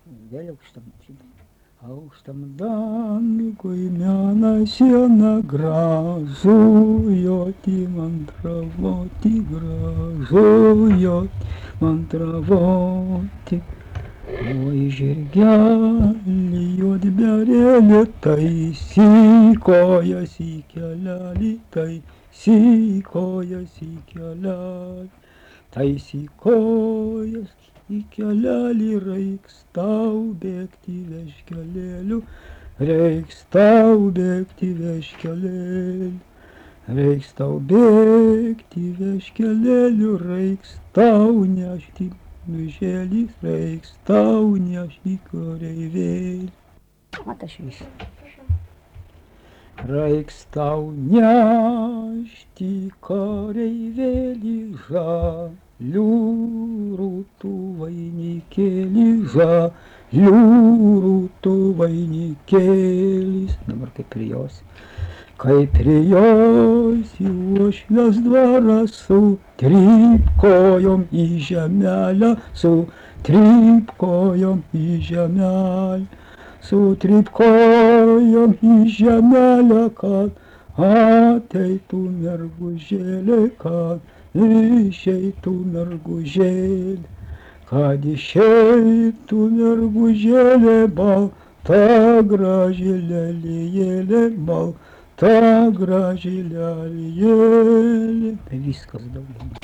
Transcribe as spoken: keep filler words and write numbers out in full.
vėliau šitam šitą. Aukštam dangui mėnesiena gražu, joti mantravoti gražu, joti mantravoti. Oi žirgelį juodberėlį taisyk kojas į kelelį, taisyk kojas į kelelį, taisyk kojas į kelelį, reiks tau bėgti vežkelėliu, reiks tau bėgti vežkelėliu, reiks tau bėgti vežkelėliu, reiks tau nešti vežėlį, reiks tau nešti kareivėlį. Mat aš visi. Reiks tau nešti kareivėlį, žalių rūtų vainikėlį, žalių rūtų vainikėlis. Dabar kaip prijosi. Kaip prijosi uošvės dvarą, su tryp kojom į žemelę, su tryp kojom į žemelę, su tryp kojom į žemelę, kad ateitų mergužėlė, kad išeitų mergužėlė, kad išeitų mergužėlė, balta graži lelijėlė, balta graži lelijėlė. Tai viskas daugiau.